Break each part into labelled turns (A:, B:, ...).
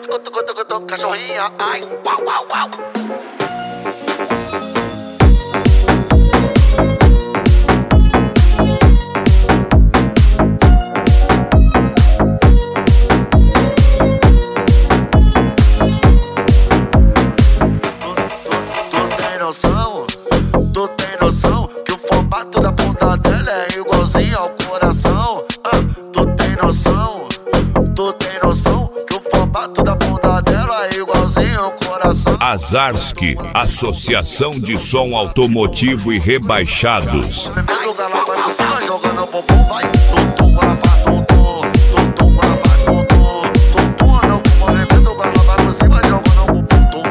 A: Cachorrinha, ai, uau, uau, uau. Tu tem noção que o formato da bunda dela é igualzinho ao coração? Tu tem noção que o formato da bunda dela é igualzinho ao coração?
B: Azarski, Associação de Som Automotivo e Rebaixados.
A: O galão vai pra cima, jogando bumbum, vai. Tum, ela faz tum, ela faz tum, não com movimento, o galão vai pra cima, jogando bumbum,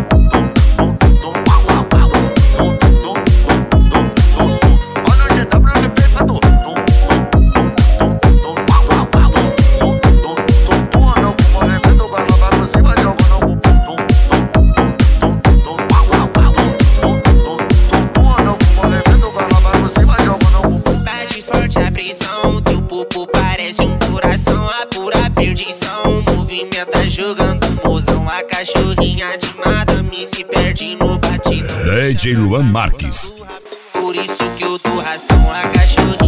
A: olha o GW, ele fez pra tu. Não com movimento, o galão vai pra cima, jogando bumbum, não com movimento, o galão vai pra cima, jogando bumbum.
C: Bate forte a pressão, teu pupo parece um coração, a pura perdição. Movimenta jogando mozão, a cachorrinha de madame se perde no batidão.
B: DJ Luan Marques.
C: Por isso que eu dou ração, a cachorrinha